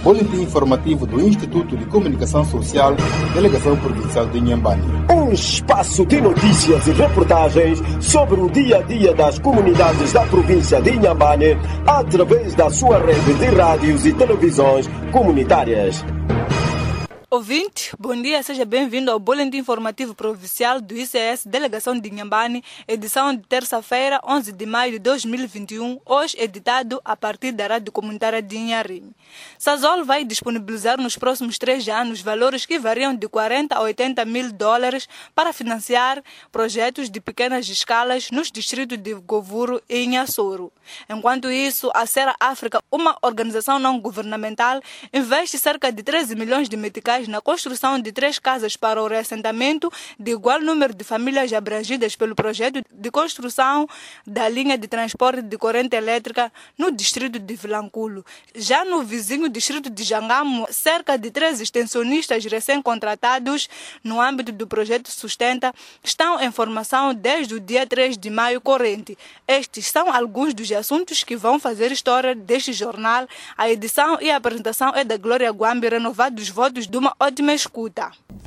Boletim informativo do Instituto de Comunicação Social, Delegação Provincial de Inhambane. Um espaço de notícias e reportagens sobre o dia a dia das comunidades da província de Inhambane, através da sua rede de rádios e televisões comunitárias. Ouvinte, bom dia, seja bem-vindo ao Boletim Informativo Provincial do ICS Delegação de Inhambane, edição de terça-feira, 11 de maio de 2021, hoje editado a partir da Rádio Comunitária de Inharime. Sazol vai disponibilizar nos próximos 3 anos valores que variam de 40 a 80 mil dólares para financiar projetos de pequenas escalas nos distritos de Govuro e Inhassoro. Enquanto isso, a Sera África, uma organização não governamental, investe cerca de 13 milhões de meticais na construção de 3 casas para o reassentamento de igual número de famílias abrangidas pelo projeto de construção da linha de transporte de corrente elétrica no distrito de Vilanculo. Já no vizinho distrito de Jangamo, cerca de 3 extensionistas recém-contratados no âmbito do projeto Sustenta estão em formação desde o dia 3 de maio corrente. Estes são alguns dos assuntos que vão fazer história deste jornal. A edição e a apresentação é da Glória Guambi, renovados os votos de uma ótima escuta.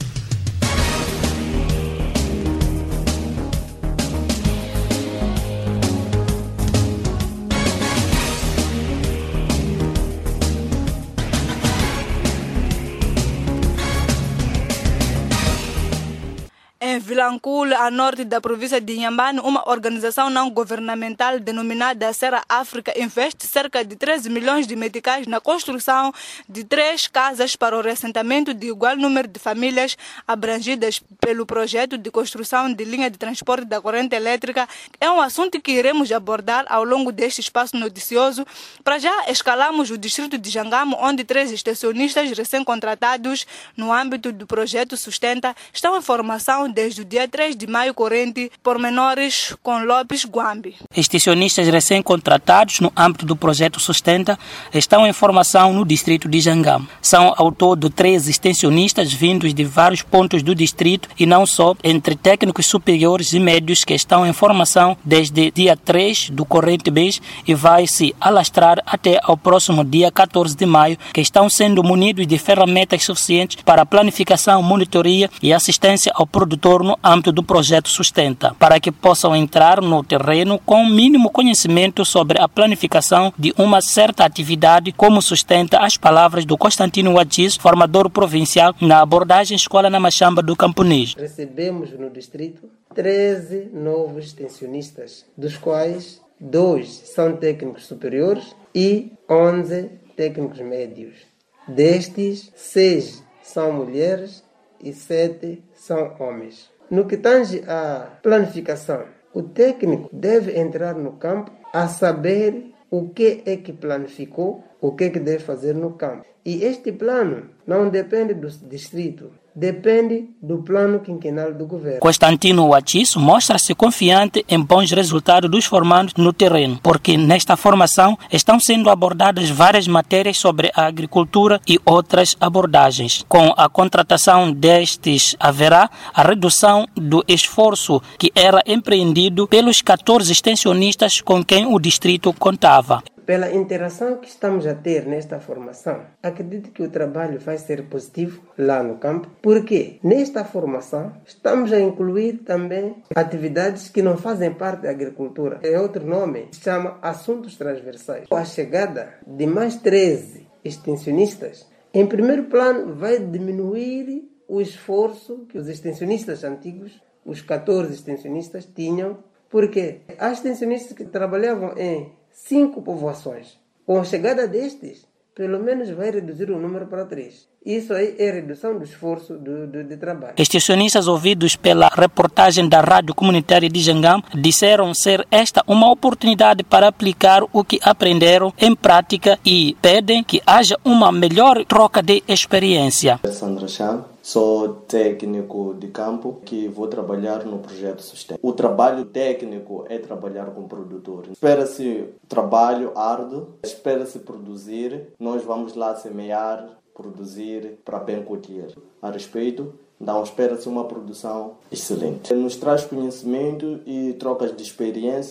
Em Vilanculo, a norte da província de Inhambane, uma organização não governamental denominada Sera África investe cerca de 13 milhões de meticais na construção de 3 casas para o reassentamento de igual número de famílias abrangidas pelo projeto de construção de linha de transporte da corrente elétrica. É um assunto que iremos abordar ao longo deste espaço noticioso. Para já, escalamos o distrito de Jangamo, onde 3 extensionistas recém-contratados no âmbito do projeto Sustenta estão em formação desde o dia 3 de maio corrente, pormenores com Lopes Guambi. Extensionistas recém-contratados no âmbito do projeto Sustenta estão em formação no distrito de Jangamo. São ao todo 13 extensionistas vindos de vários pontos do distrito e não só, entre técnicos superiores e médios que estão em formação desde dia 3 do corrente mês e vai se alastrar até ao próximo dia 14 de maio, que estão sendo munidos de ferramentas suficientes para a planificação, monitoria e assistência ao produtor no âmbito do projeto Sustenta, para que possam entrar no terreno com o mínimo conhecimento sobre a planificação de uma certa atividade, como sustenta as palavras do Constantino Watis, formador provincial na abordagem Escola na Machamba do Camponês. Recebemos no distrito 13 novos extensionistas, dos quais 2 são técnicos superiores e 11 técnicos médios. Destes, 6 são mulheres e 7 são homens. No que tange à planificação, o técnico deve entrar no campo a saber o que é que planificou, o que é que deve fazer no campo. E este plano não depende do distrito, depende do plano quinquenal do governo. Constantino Watis mostra-se confiante em bons resultados dos formandos no terreno, porque nesta formação estão sendo abordadas várias matérias sobre a agricultura e outras abordagens. Com a contratação destes, haverá a redução do esforço que era empreendido pelos 14 extensionistas com quem o distrito contava. Pela interação que estamos a ter nesta formação, acredito que o trabalho vai ser positivo lá no campo, porque nesta formação estamos a incluir também atividades que não fazem parte da agricultura. É outro nome, se chama assuntos transversais. A chegada de mais 13 extensionistas, em primeiro plano, vai diminuir o esforço que os extensionistas antigos, os 14 extensionistas, tinham, porque há extensionistas que trabalhavam em 5 povoações. Com a chegada destes, pelo menos vai reduzir o número para 3. Isso aí é redução do esforço de trabalho. Extensionistas ouvidos pela reportagem da Rádio Comunitária de Jangamo disseram ser esta uma oportunidade para aplicar o que aprenderam em prática e pedem que haja uma melhor troca de experiência. Sandra Chan, sou técnico de campo que vou trabalhar no projeto Sustenta. O trabalho técnico é trabalhar com produtores. Espera-se trabalho árduo, espera-se produzir. Nós vamos lá semear, produzir para bem colher. A respeito, então espera-se uma produção excelente. Nos traz conhecimento e trocas de experiência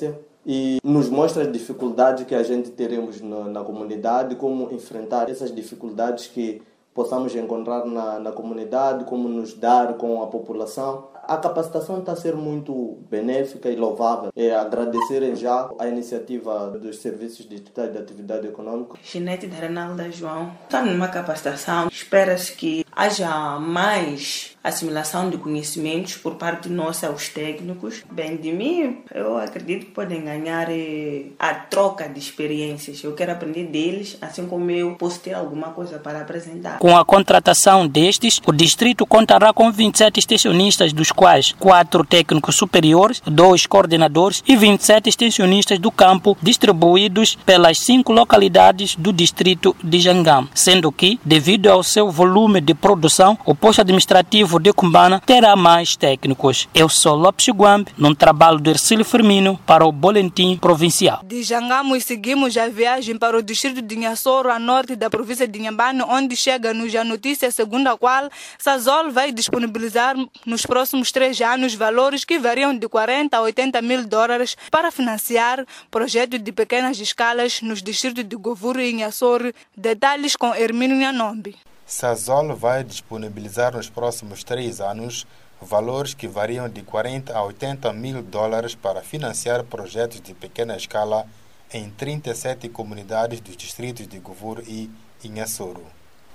e nos mostra as dificuldades que a gente teremos na comunidade, como enfrentar essas dificuldades que possamos encontrar na comunidade, como nos dar com a população. A capacitação está a ser muito benéfica e louvável. Agradecerem já a iniciativa dos Serviços Distritais de Atividade Econômica. Ginete da Renalda João. Está numa capacitação. Espera-se que haja mais assimilação de conhecimentos por parte nossa aos técnicos. Bem, de mim, eu acredito que podem ganhar a troca de experiências. Eu quero aprender deles, assim como eu posso ter alguma coisa para apresentar. Com a contratação destes, o distrito contará com 27 extensionistas, dos quais 4 técnicos superiores, 2 coordenadores e 27 extensionistas do campo, distribuídos pelas 5 localidades do distrito de Jangam, sendo que, devido ao seu volume de produção, o posto administrativo de Cumbana terá mais técnicos. Eu sou Lopes Guambe, num trabalho do Ercílio Firmino para o Boletim Provincial. De Jangamos seguimos a viagem para o distrito de Inhassoro, a norte da província de Inhambane, onde chega-nos a notícia segundo a qual Sazol vai disponibilizar nos próximos 3 anos valores que variam de 40 a 80 mil dólares para financiar projetos de pequenas escalas nos distritos de Govuro e Inhassoro. Detalhes com Hermínio Nhanombe. Sazol vai disponibilizar nos próximos 3 anos valores que variam de 40 a 80 mil dólares para financiar projetos de pequena escala em 37 comunidades dos distritos de Govuro e Inhassoro.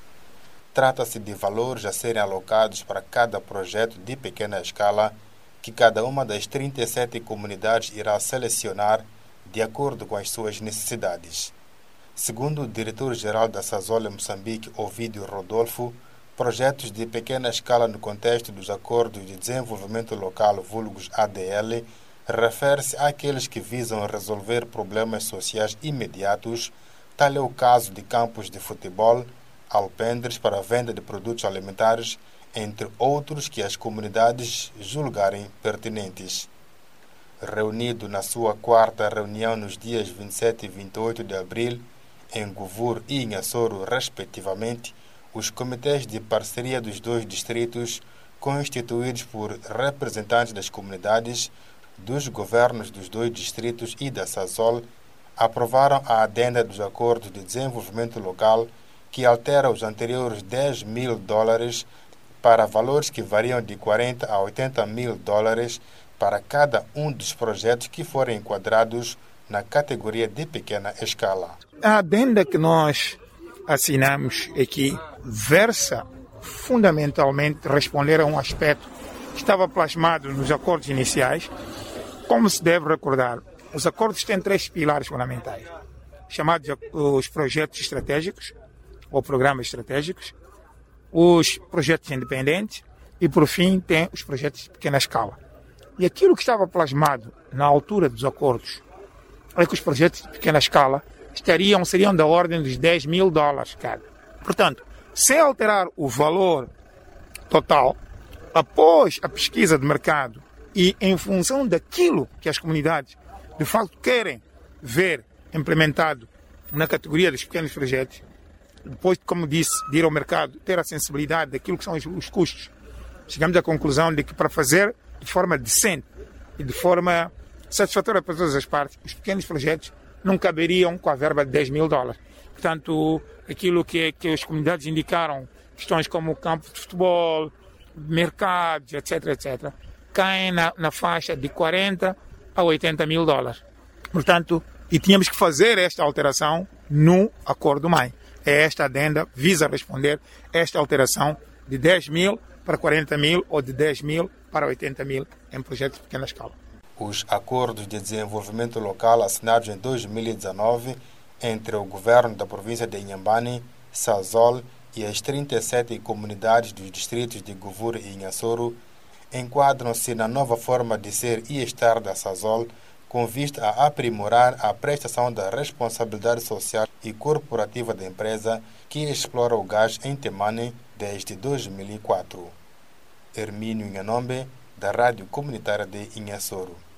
Trata-se de valores a serem alocados para cada projeto de pequena escala que cada uma das 37 comunidades irá selecionar de acordo com as suas necessidades. Segundo o diretor-geral da Sazol em Moçambique, Ovídio Rodolfo, projetos de pequena escala no contexto dos Acordos de Desenvolvimento Local, vulgos ADL, refere-se àqueles que visam resolver problemas sociais imediatos, tal é o caso de campos de futebol, alpendres para a venda de produtos alimentares, entre outros que as comunidades julgarem pertinentes. Reunido na sua 4ª reunião nos dias 27 e 28 de abril, em Govuro e Inhassoro, respectivamente, os comitês de parceria dos 2 distritos, constituídos por representantes das comunidades, dos governos dos 2 distritos e da Sazol, aprovaram a adenda dos Acordos de Desenvolvimento Local, que altera os anteriores 10 mil dólares para valores que variam de 40 a 80 mil dólares para cada um dos projetos que forem enquadrados na categoria de pequena escala. A adenda que nós assinamos aqui versa fundamentalmente responder a um aspecto que estava plasmado nos acordos iniciais. Como se deve recordar, os acordos têm 3 pilares fundamentais, chamados os projetos estratégicos, ou programas estratégicos, os projetos independentes e, por fim, tem os projetos de pequena escala. E aquilo que estava plasmado na altura dos acordos é que os projetos de pequena escala seriam da ordem dos 10 mil dólares cada. Portanto, sem alterar o valor total, após a pesquisa de mercado e em função daquilo que as comunidades de facto querem ver implementado na categoria dos pequenos projetos, depois, como disse, de ir ao mercado, ter a sensibilidade daquilo que são os custos, chegamos à conclusão de que para fazer de forma decente e de forma satisfatória para todas as partes, os pequenos projetos não caberiam com a verba de 10 mil dólares. Portanto, aquilo que as comunidades indicaram, questões como o campo de futebol, mercados, etc., caem na faixa de 40 a 80 mil dólares. Portanto, e tínhamos que fazer esta alteração no Acordo-Mãe. Esta adenda visa responder esta alteração de 10 mil para 40 mil ou de 10 mil para 80 mil em projetos de pequena escala. Os acordos de desenvolvimento local assinados em 2019 entre o governo da província de Inhambane, Sazol e as 37 comunidades dos distritos de Govuro e Inhassoro enquadram-se na nova forma de ser e estar da Sazol, com vista a aprimorar a prestação da responsabilidade social e corporativa da empresa que explora o gás em Temane desde 2004. Hermínio Nhanombe, da Rádio Comunitária de Inhassoro.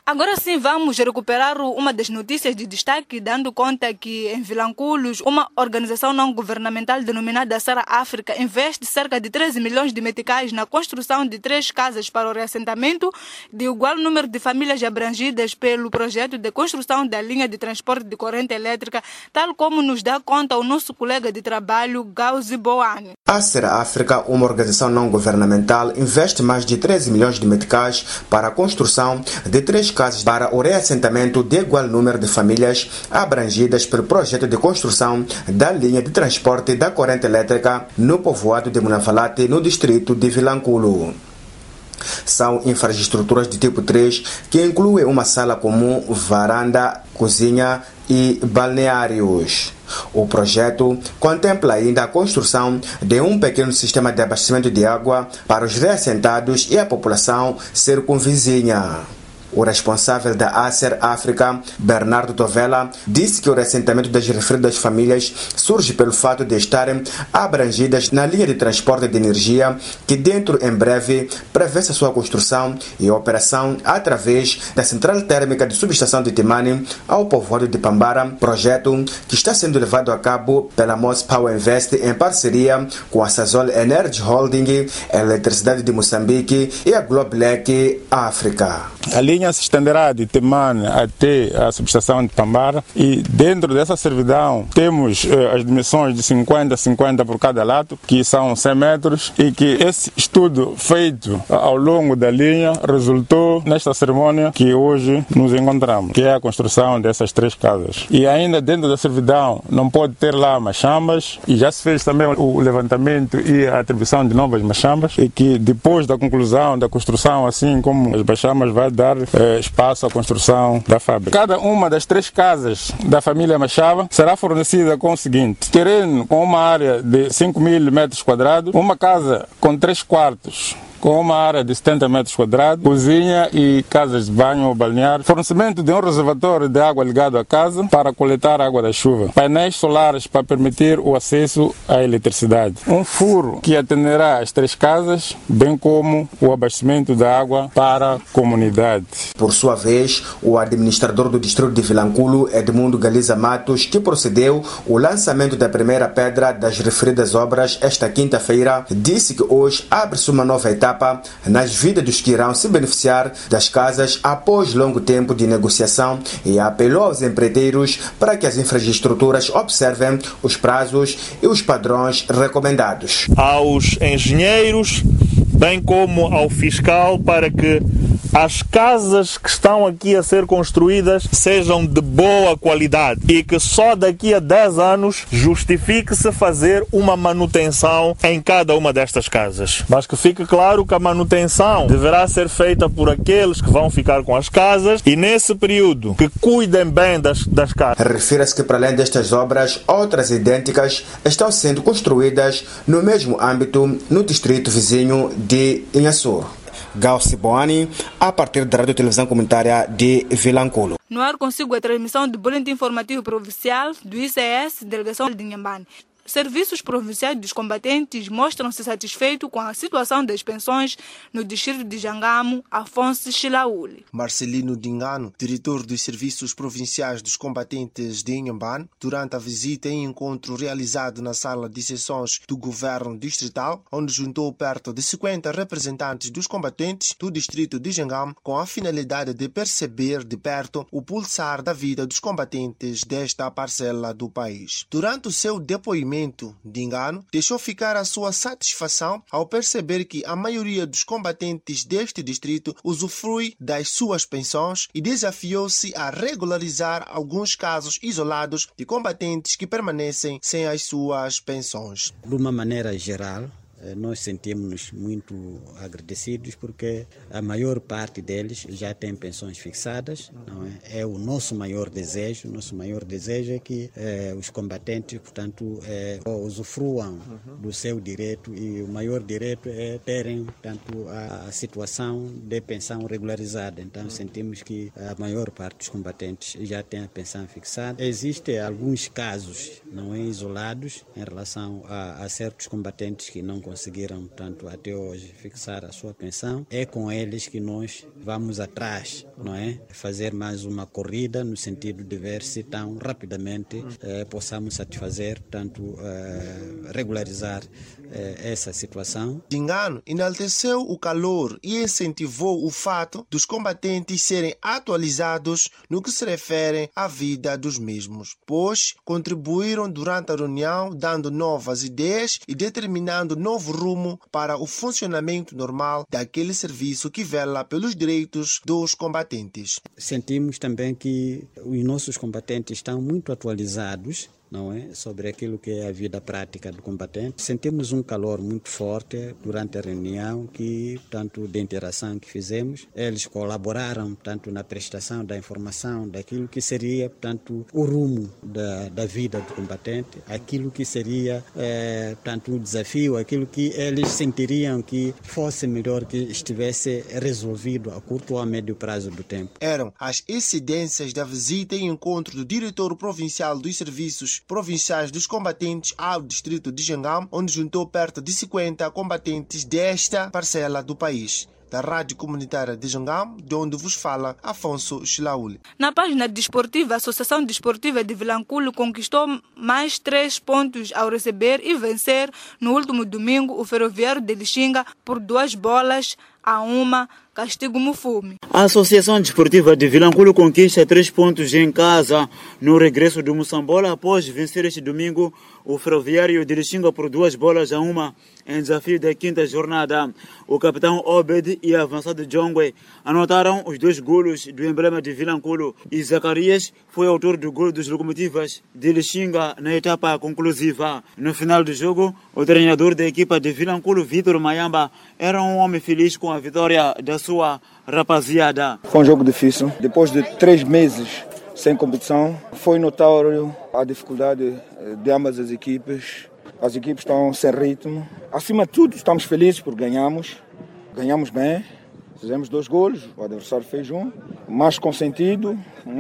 Agora sim, vamos recuperar uma das notícias de destaque, dando conta que em Vilanculos, uma organização não governamental denominada Sara África investe cerca de 13 milhões de meticais na construção de 3 casas para o reassentamento de igual número de famílias abrangidas pelo projeto de construção da linha de transporte de corrente elétrica, tal como nos dá conta o nosso colega de trabalho, Gauzi Boane. A Sara África, uma organização não governamental, investe mais de 13 milhões de meticais para a construção de 3 casas para o reassentamento de igual número de famílias abrangidas pelo projeto de construção da linha de transporte da corrente elétrica no povoado de Munavalate, no distrito de Vilanculo. São infraestruturas de tipo 3 que incluem uma sala comum, varanda, cozinha e balneários. O projeto contempla ainda a construção de um pequeno sistema de abastecimento de água para os reassentados e a população circunvizinha. O responsável da Acer África, Bernardo Tovela, disse que o reassentamento das referidas famílias surge pelo fato de estarem abrangidas na linha de transporte de energia, que dentro em breve prevê-se a sua construção e operação através da central térmica de subestação de Timani ao povoado de Pambara, projeto que está sendo levado a cabo pela Moss Power Invest em parceria com a Sasol Energy Holding, a Eletricidade de Moçambique e a Globelec África. A linha se estenderá de Temane até a subestação de Pambara e dentro dessa servidão temos as dimensões de 50 por cada lado, que são 100 metros, e que esse estudo feito ao longo da linha resultou nesta cerimônia que hoje nos encontramos, que é a construção dessas 3 casas. E ainda dentro da servidão não pode ter lá machambas, e já se fez também o levantamento e a atribuição de novas machambas, e que depois da conclusão da construção, assim como as machambas, vai dar espaço à construção da fábrica. Cada uma das 3 casas da família Machava será fornecida com o seguinte: terreno com uma área de 5.000 metros quadrados, uma casa com 3 quartos, com uma área de 70 metros quadrados, cozinha e casas de banho ou balneário, fornecimento de um reservatório de água ligado à casa para coletar água da chuva, painéis solares para permitir o acesso à eletricidade, um furo que atenderá as 3 casas, bem como o abastecimento da água para a comunidade. Por sua vez, o administrador do distrito de Vilanculo, Edmundo Galiza Matos, que procedeu o lançamento da primeira pedra das referidas obras esta quinta-feira, disse que hoje abre-se uma nova etapa nas vidas dos que irão se beneficiar das casas após longo tempo de negociação, e apelou aos empreiteiros para que as infraestruturas observem os prazos e os padrões recomendados. Aos engenheiros, bem como ao fiscal, para que as casas que estão aqui a ser construídas sejam de boa qualidade e que só daqui a 10 anos justifique-se fazer uma manutenção em cada uma destas casas. Mas que fique claro que a manutenção deverá ser feita por aqueles que vão ficar com as casas e nesse período que cuidem bem das casas. Refira-se que para além destas obras, outras idênticas estão sendo construídas no mesmo âmbito no distrito vizinho de Inhassur. Gauzi Boane, a partir da Rádio Televisão Comunitária de Vilanculo. No ar consigo a transmissão do Boletim Informativo Provincial do ICS, Delegação de Inhambane. Serviços provinciais dos combatentes mostram-se satisfeitos com a situação das pensões no distrito de Jangamo, Afonso Chilaúli. Marcelino Dingano, diretor dos Serviços Provinciais dos Combatentes de Inhambane, durante a visita e encontro realizado na sala de sessões do governo distrital, onde juntou perto de 50 representantes dos combatentes do distrito de Jangamo, com a finalidade de perceber de perto o pulsar da vida dos combatentes desta parcela do país. Durante o seu depoimento, Dingano deixou ficar a sua satisfação ao perceber que a maioria dos combatentes deste distrito usufrui das suas pensões e desafiou-se a regularizar alguns casos isolados de combatentes que permanecem sem as suas pensões. De uma maneira geral, nós sentimos-nos muito agradecidos porque a maior parte deles já tem pensões fixadas, não é? É o nosso maior desejo. Nosso maior desejo é que os combatentes, portanto, usufruam do seu direito, e o maior direito é terem, portanto, a situação de pensão regularizada. Então sentimos que a maior parte dos combatentes já tem a pensão fixada. Existem alguns casos, não é, isolados em relação a certos combatentes que não conseguiram, portanto, até hoje fixar a sua pensão, é com eles que nós vamos atrás, não é? Fazer mais uma corrida no sentido de ver se tão rapidamente possamos satisfazer, portanto, regularizar essa situação. Dingano enalteceu o calor e incentivou o fato dos combatentes serem atualizados no que se refere à vida dos mesmos, pois contribuíram durante a reunião dando novas ideias e determinando novo rumo para o funcionamento normal daquele serviço que vela pelos direitos dos combatentes. Sentimos também que os nossos combatentes estão muito atualizados, não é? Sobre aquilo que é a vida prática do combatente. Sentimos um calor muito forte durante a reunião portanto, de interação que fizemos. Eles colaboraram, portanto, na prestação da informação daquilo que seria, portanto, o rumo da vida do combatente, aquilo que seria, portanto, um desafio, aquilo que eles sentiriam que fosse melhor que estivesse resolvido a curto ou a médio prazo do tempo. Eram as incidências da visita e encontro do diretor provincial dos serviços provinciais dos combatentes ao distrito de Jangam, onde juntou perto de 50 combatentes desta parcela do país. Da Rádio Comunitária de Jangam, de onde vos fala Afonso Chilauli. Na página desportiva, a Associação Desportiva de Vilanculo conquistou mais 3 pontos ao receber e vencer no último domingo o Ferroviário de Lixinga por 2-1, castigo Mufume. A Associação Desportiva de Vilanculo conquista 3 pontos em casa no regresso do Moçambola após vencer este domingo o Ferroviário de Lixinga por 2-1 em desafio da 5ª jornada. O capitão Obed e o avançado Jongwe anotaram os 2 golos do emblema de Vilanculo e Zacarias foi autor do gol dos Locomotivas de Lixinga na etapa conclusiva. No final do jogo, o treinador da equipa de Vilanculo, Vitor Mayamba, era um homem feliz com a vitória da sua rapaziada. Foi um jogo difícil. Depois de 3 meses sem competição, foi notório a dificuldade de ambas as equipes. As equipes estão sem ritmo. Acima de tudo, estamos felizes por ganhamos bem. Fizemos 2 golos, o adversário fez 1. Mais consentido,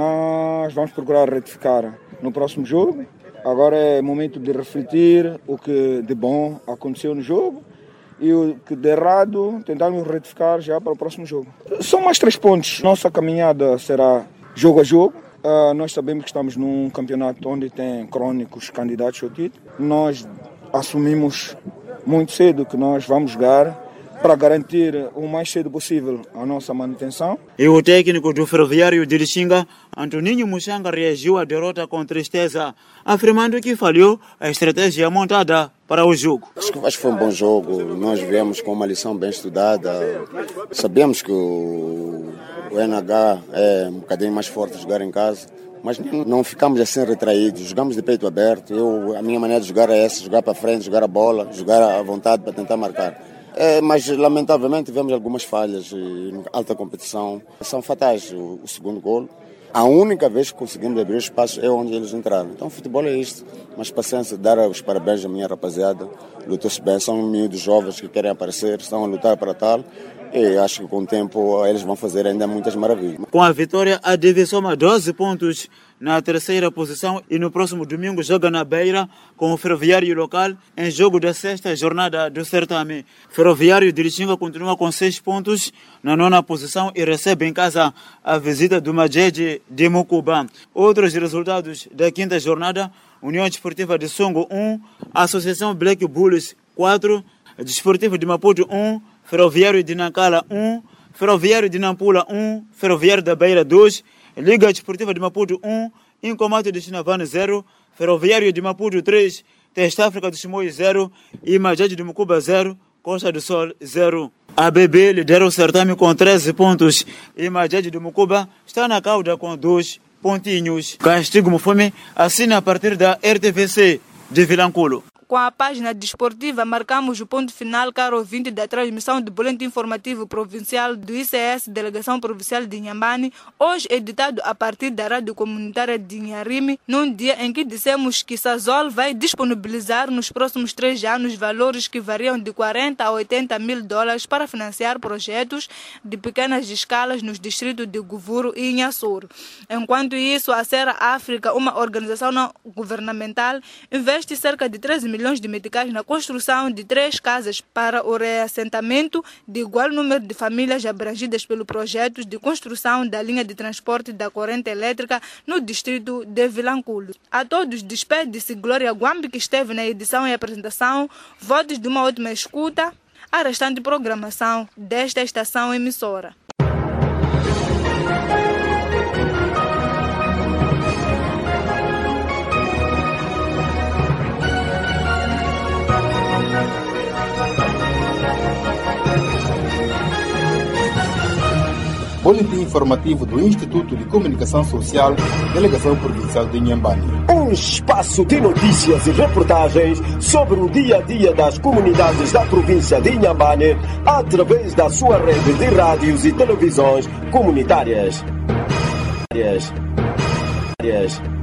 mas vamos procurar retificar no próximo jogo. Agora é momento de refletir o que de bom aconteceu no jogo e o que de errado tentarmos retificar já para o próximo jogo. São mais 3 pontos. Nossa caminhada será jogo a jogo. Nós sabemos que estamos num campeonato onde tem crônicos candidatos ao título. Nós assumimos muito cedo que nós vamos jogar para garantir o mais cedo possível a nossa manutenção. E o técnico do Ferroviário de Lixinga, Antoninho Muxanga, reagiu à derrota com tristeza, afirmando que falhou a estratégia montada para o jogo. Acho que foi um bom jogo. Nós viemos com uma lição bem estudada. Sabemos que o NH é um bocadinho mais forte de jogar em casa, mas não ficamos assim retraídos, jogamos de peito aberto. A minha maneira de jogar é essa, jogar para frente, jogar a bola, jogar à vontade para tentar marcar. Mas lamentavelmente tivemos algumas falhas em alta competição, são fatais. O segundo golo, a única vez que conseguimos abrir espaço é onde eles entraram. Então o futebol é isto, mas paciência, dar os parabéns à minha rapaziada, lutou-se bem, são miúdos jovens que querem aparecer, estão a lutar para tal. E acho que com o tempo eles vão fazer ainda muitas maravilhas. Com a vitória, a DV soma 12 pontos na 3ª posição e no próximo domingo joga na Beira com o Ferroviário local em jogo da 6ª jornada do certame. Ferroviário de Lixinga continua com 6 pontos na 9ª posição e recebe em casa a visita do Majeje de Mucuba. Outros resultados da 5ª jornada: União Desportiva de Songo 1, Associação Black Bulls 4, Desportivo de Maputo 1, Ferroviário de Nancala 1, Ferroviário de Nampula 1, Ferroviário da Beira 2, Liga Desportiva de Maputo 1, Incomato de Chinavane 0, Ferroviário de Maputo 3, Teste África do Chimoio 0 e Majeje de Mucuba 0, Costa do Sol 0. A BB lidera o certame com 13 pontos e Majeje de Mucuba está na cauda com 2 pontinhos. Castigo Mufume assina a partir da RTVC de Vilanculo. Com a página desportiva, marcamos o ponto final, caro ouvinte, da transmissão do Boletim Informativo Provincial do ICS, Delegação Provincial de Inhambane, hoje editado a partir da Rádio Comunitária de Inharime, num dia em que dissemos que Sazol vai disponibilizar nos próximos 3 anos valores que variam de 40 a 80 mil dólares para financiar projetos de pequenas escalas nos distritos de Guvuro e Inhassoro. Enquanto isso, a Serra África, uma organização não governamental, investe cerca de 13 milhões milhões de meticais na construção de 3 casas para o reassentamento de igual número de famílias abrangidas pelo projeto de construção da linha de transporte da corrente elétrica no distrito de Vilanculo. A todos despede-se Glória Guambi, que esteve na edição e apresentação. Votos de uma ótima escuta. A restante programação desta estação emissora. Boletim informativo do Instituto de Comunicação Social, Delegação Provincial de Inhambane. Um espaço de notícias e reportagens sobre o dia a dia das comunidades da província de Inhambane, através da sua rede de rádios e televisões comunitárias.